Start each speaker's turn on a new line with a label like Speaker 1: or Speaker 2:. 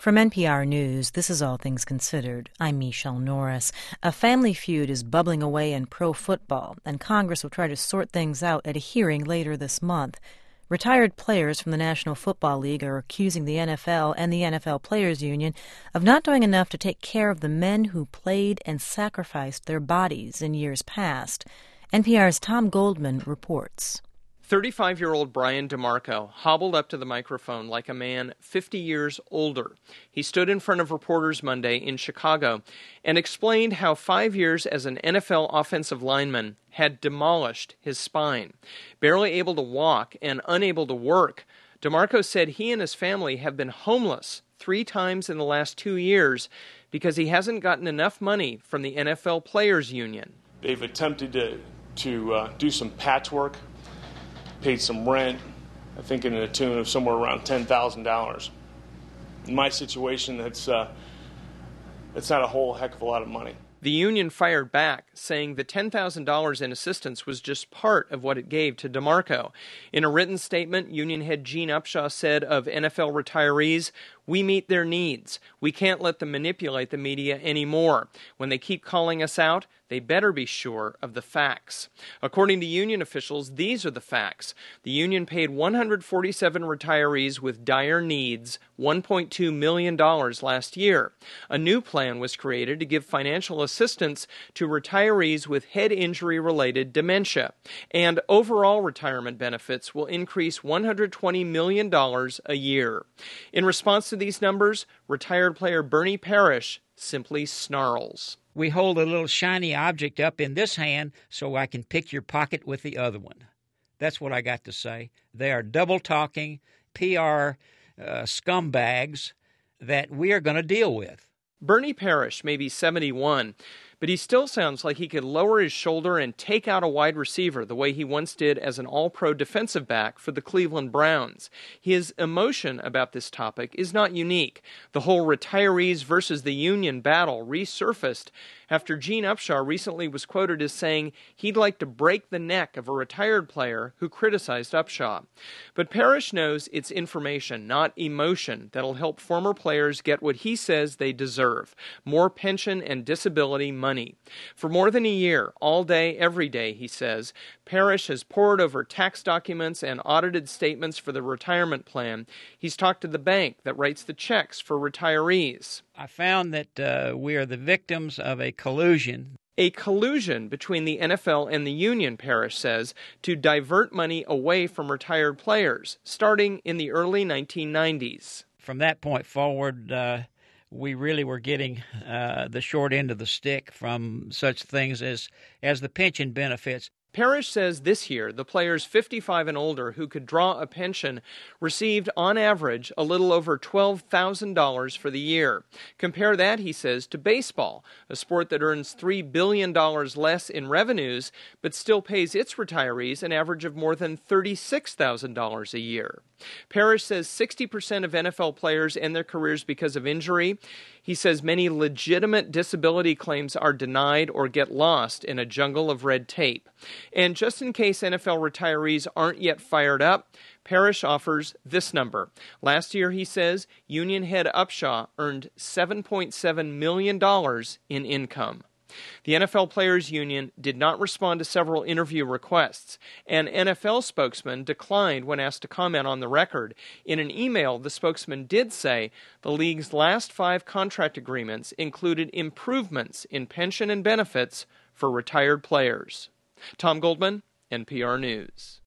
Speaker 1: From NPR News, this is All Things Considered. I'm Michelle Norris. A family feud is bubbling away in pro football, and Congress will try to sort things out at a hearing later this month. Retired players from the National Football League are accusing the NFL and the NFL Players Union of not doing enough to take care of the men who played and sacrificed their bodies in years past. NPR's Tom Goldman reports.
Speaker 2: 35-year-old Brian DeMarco hobbled up to the microphone like a man 50 years older. He stood in front of reporters Monday in Chicago and explained how 5 years as an NFL offensive lineman had demolished his spine. Barely able to walk and unable to work, DeMarco said he and his family have been homeless 3 times in the last 2 years because he hasn't gotten enough money from the NFL Players Union.
Speaker 3: They've attempted to do some patchwork, paid some rent, I think in the tune of somewhere around $10,000. In my situation, that's not a whole heck of a lot of money.
Speaker 2: The union fired back, saying the $10,000 in assistance was just part of what it gave to DeMarco. In a written statement, union head Gene Upshaw said of NFL retirees, "We meet their needs. We can't let them manipulate the media anymore. When they keep calling us out, they better be sure of the facts." According to union officials, these are the facts. The union paid 147 retirees with dire needs $1.2 million last year. A new plan was created to give financial assistance to retirees with head injury-related dementia. And overall retirement benefits will increase $120 million a year. In response to these numbers, retired player Bernie Parrish simply snarls.
Speaker 4: "We hold a little shiny object up in this hand so I can pick your pocket with the other one." That's what I got to say. They are double-talking PR scumbags that we are going to deal with.
Speaker 2: Bernie Parrish may be 71, but he still sounds like he could lower his shoulder and take out a wide receiver the way he once did as an all-pro defensive back for the Cleveland Browns. His emotion about this topic is not unique. The whole retirees versus the union battle resurfaced after Gene Upshaw recently was quoted as saying he'd like to break the neck of a retired player who criticized Upshaw. But Parrish knows it's information, not emotion, that'll help former players get what he says they deserve: more pension and disability money. For more than a year, all day, every day, he says, Parrish has pored over tax documents and audited statements for the retirement plan. He's talked to the bank that writes the checks for retirees.
Speaker 4: I found that we are the victims of a collusion.
Speaker 2: A collusion between the NFL and the union, Parrish says, to divert money away from retired players, starting in the early 1990s.
Speaker 4: From that point forward, we really were getting the short end of the stick from such things as the pension benefits.
Speaker 2: Parrish says this year, the players 55 and older who could draw a pension received, on average, a little over $12,000 for the year. Compare that, he says, to baseball, a sport that earns $3 billion less in revenues, but still pays its retirees an average of more than $36,000 a year. Parrish says 60% of NFL players end their careers because of injury. He says many legitimate disability claims are denied or get lost in a jungle of red tape. And just in case NFL retirees aren't yet fired up, Parrish offers this number. Last year, he says, union head Upshaw earned $7.7 million in income. The NFL Players Union did not respond to several interview requests. An NFL spokesman declined when asked to comment on the record. In an email, the spokesman did say the league's last 5 contract agreements included improvements in pension and benefits for retired players. Tom Goldman, NPR News.